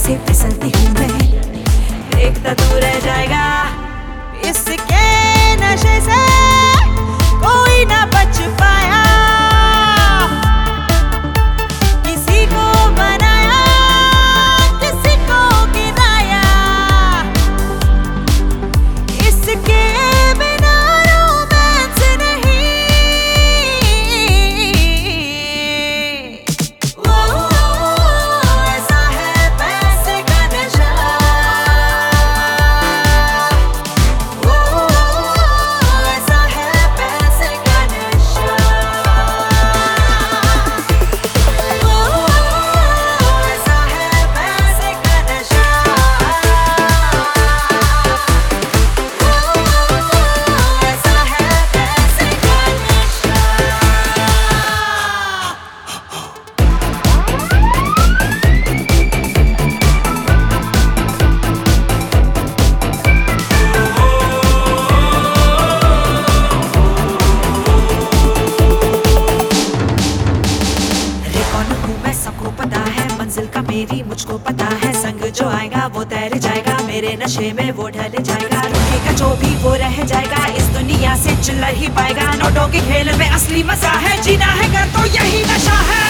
से फिसलती हूँ मैं, देखता तू रह जाएगा। इसके नशे से कोई ना बच पाया, किसी को बनाया किसी को गिराया, इसके बिना रोमांस नहीं। वो ऐसा है पैसे का नशा, वो ऐसा है पैसे का नशा, वो ऐसा है पैसे का नशा, वो ऐसा है पैसे का नशा। अरे कौन हूँ मैं सबको पता है, मंजिल का मेरी मुझको पता है, संग जो आएगा वो तैर जाएगा, मेरे नशे में वो ढल जाएगा, रुकेगा जो भी वो रह जाएगा, इस दुनिया से चिल्ला ही पाएगा। नोटों के खेल में असली मजा है, जीना है कर तो यही नशा है।